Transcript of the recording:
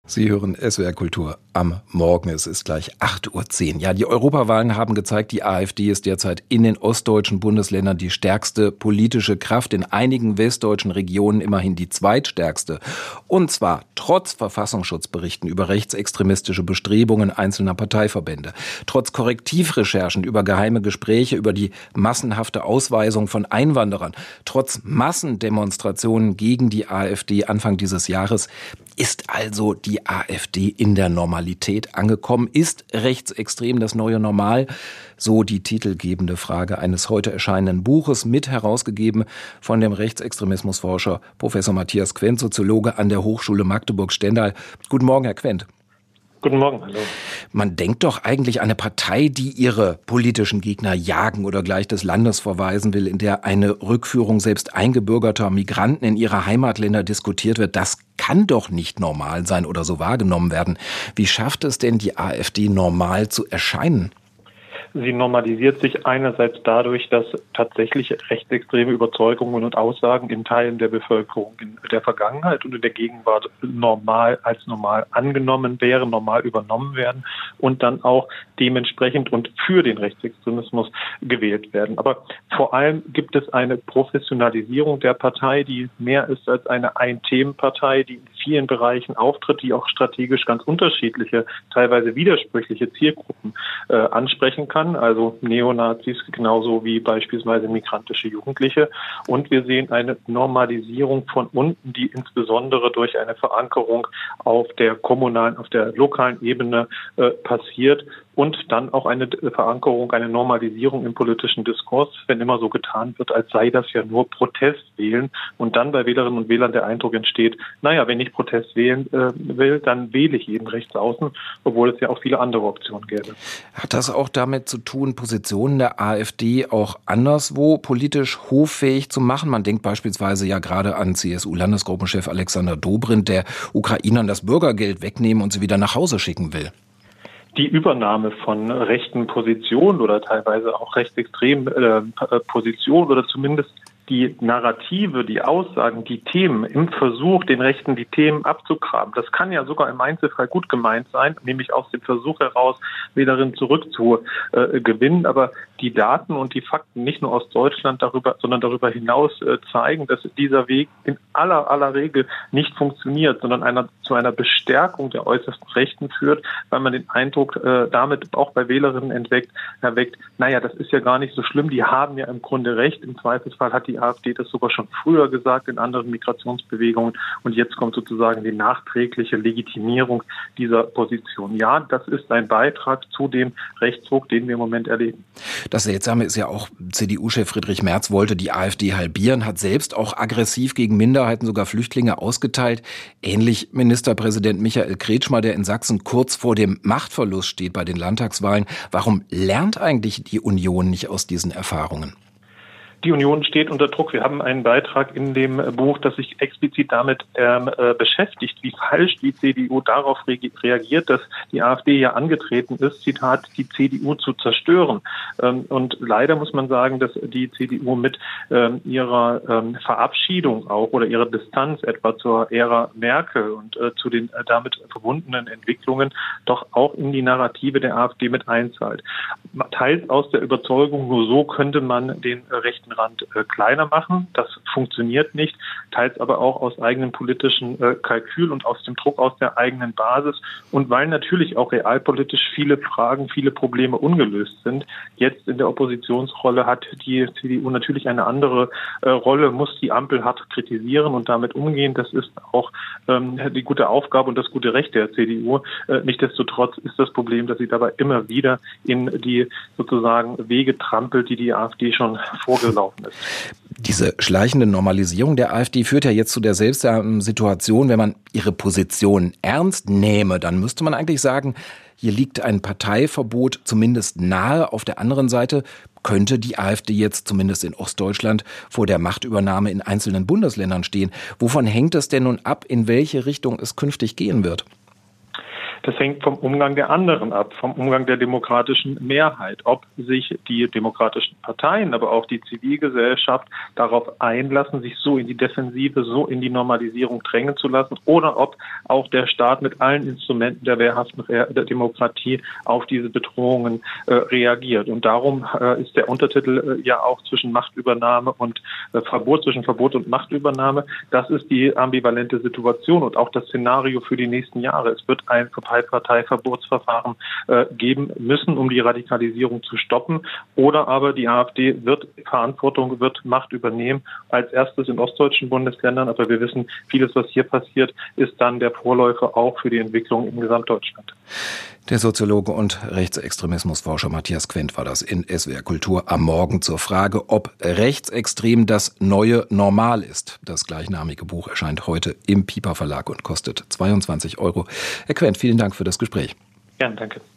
Sie hören SWR Kultur am Morgen. Es ist gleich 8:10 Uhr. Ja, die Europawahlen haben gezeigt, die AfD ist derzeit in den ostdeutschen Bundesländern die stärkste politische Kraft, in einigen westdeutschen Regionen immerhin die zweitstärkste. Und zwar trotz Verfassungsschutzberichten über rechtsextremistische Bestrebungen einzelner Parteiverbände, trotz Korrektivrecherchen über geheime Gespräche über die massenhafte Ausweisung von Einwanderern, trotz Massendemonstrationen gegen die AfD Anfang dieses Jahres. Ist also die AfD in der Normalität angekommen? Ist rechtsextrem das neue Normal? So die titelgebende Frage eines heute erscheinenden Buches, mit herausgegeben von dem Rechtsextremismusforscher Professor Matthias Quent, Soziologe an der Hochschule Magdeburg-Stendal. Guten Morgen, Herr Quent. Guten Morgen, hallo. Man denkt doch eigentlich an eine Partei, die ihre politischen Gegner jagen oder gleich des Landes verweisen will, in der eine Rückführung selbst eingebürgerter Migranten in ihre Heimatländer diskutiert wird. Das kann doch nicht normal sein oder so wahrgenommen werden. Wie schafft es denn die AfD normal zu erscheinen? Sie normalisiert sich einerseits dadurch, dass tatsächlich rechtsextreme Überzeugungen und Aussagen in Teilen der Bevölkerung in der Vergangenheit und in der Gegenwart als normal angenommen wären, normal übernommen werden und dann auch dementsprechend und für den Rechtsextremismus gewählt werden. Aber vor allem gibt es eine Professionalisierung der Partei, die mehr ist als eine Ein-Themen-Partei, die in vielen Bereichen auftritt, die auch strategisch ganz unterschiedliche, teilweise widersprüchliche Zielgruppen ansprechen kann. Also Neonazis genauso wie beispielsweise migrantische Jugendliche. Und wir sehen eine Normalisierung von unten, die insbesondere durch eine Verankerung auf der kommunalen, auf der lokalen Ebene passiert. Und dann auch eine Verankerung, eine Normalisierung im politischen Diskurs, wenn immer so getan wird, als sei das ja nur Protest wählen. Und dann bei Wählerinnen und Wählern der Eindruck entsteht, naja, wenn ich Protest wählen will, dann wähle ich eben rechts außen, obwohl es ja auch viele andere Optionen gäbe. Hat das auch damit zu tun, Positionen der AfD auch anderswo politisch hoffähig zu machen? Man denkt beispielsweise ja gerade an CSU-Landesgruppenchef Alexander Dobrindt, der Ukrainern das Bürgergeld wegnehmen und sie wieder nach Hause schicken will. Die Übernahme von rechten Positionen oder teilweise auch rechtsextremen Positionen oder zumindest die Narrative, die Aussagen, die Themen im Versuch, den Rechten die Themen abzugraben. Das kann ja sogar im Einzelfall gut gemeint sein, nämlich aus dem Versuch heraus, Wählerinnen zurückzugewinnen. Aber die Daten und die Fakten nicht nur aus Deutschland sondern darüber hinaus zeigen, dass dieser Weg in aller Regel nicht funktioniert, sondern zu einer Bestärkung der äußersten Rechten führt, weil man den Eindruck damit auch bei Wählerinnen erweckt, naja, das ist ja gar nicht so schlimm, die haben ja im Grunde recht. Im Zweifelsfall hat die AfD das sogar schon früher gesagt in anderen Migrationsbewegungen und jetzt kommt sozusagen die nachträgliche Legitimierung dieser Position. Ja, das ist ein Beitrag zu dem Rechtsruck, den wir im Moment erleben. Das Seltsame ist ja auch, CDU-Chef Friedrich Merz wollte die AfD halbieren, hat selbst auch aggressiv gegen Minderheiten, sogar Flüchtlinge ausgeteilt. Ähnlich Ministerpräsident Michael Kretschmer, der in Sachsen kurz vor dem Machtverlust steht bei den Landtagswahlen. Warum lernt eigentlich die Union nicht aus diesen Erfahrungen? Die Union steht unter Druck. Wir haben einen Beitrag in dem Buch, das sich explizit damit beschäftigt, wie falsch die CDU darauf reagiert, dass die AfD ja angetreten ist, Zitat, die CDU zu zerstören. Und leider muss man sagen, dass die CDU mit ihrer Verabschiedung auch oder ihrer Distanz etwa zur Ära Merkel und zu den damit verbundenen Entwicklungen doch auch in die Narrative der AfD mit einzahlt. Teils aus der Überzeugung, nur so könnte man den rechten Rand kleiner machen. Das funktioniert nicht. Teils aber auch aus eigenem politischen Kalkül und aus dem Druck aus der eigenen Basis. Und weil natürlich auch realpolitisch viele Fragen, viele Probleme ungelöst sind. Jetzt in der Oppositionsrolle hat die CDU natürlich eine andere Rolle, muss die Ampel hart kritisieren und damit umgehen. Das ist auch die gute Aufgabe und das gute Recht der CDU. Nichtsdestotrotz ist das Problem, dass sie dabei immer wieder in die sozusagen Wege trampelt, die AfD schon vorgelaufen ist. Diese schleichende Normalisierung der AfD führt ja jetzt zu der seltsamen Situation, wenn man ihre Position ernst nehme, dann müsste man eigentlich sagen, hier liegt ein Parteiverbot zumindest nahe. Auf der anderen Seite könnte die AfD jetzt zumindest in Ostdeutschland vor der Machtübernahme in einzelnen Bundesländern stehen. Wovon hängt es denn nun ab, in welche Richtung es künftig gehen wird? Das hängt vom Umgang der anderen ab, vom Umgang der demokratischen Mehrheit, ob sich die demokratischen Parteien, aber auch die Zivilgesellschaft darauf einlassen, sich so in die Defensive, so in die Normalisierung drängen zu lassen, oder ob auch der Staat mit allen Instrumenten der wehrhaften der Demokratie auf diese Bedrohungen reagiert. Und darum ist der Untertitel ja auch zwischen Machtübernahme und Verbot, zwischen Verbot und Machtübernahme. Das ist die ambivalente Situation und auch das Szenario für die nächsten Jahre. Es wird ein Parteiverbotsverfahren geben müssen, um die Radikalisierung zu stoppen. Oder aber die AfD wird Verantwortung, wird Macht übernehmen, als erstes in ostdeutschen Bundesländern. Aber wir wissen, vieles, was hier passiert, ist dann der Vorläufer auch für die Entwicklung in Gesamtdeutschland. Der Soziologe und Rechtsextremismusforscher Matthias Quent war das in SWR Kultur am Morgen zur Frage, ob rechtsextrem das neue Normal ist. Das gleichnamige Buch erscheint heute im Piper Verlag und kostet 22 €. Herr Quent, vielen Dank für das Gespräch. Gern, danke.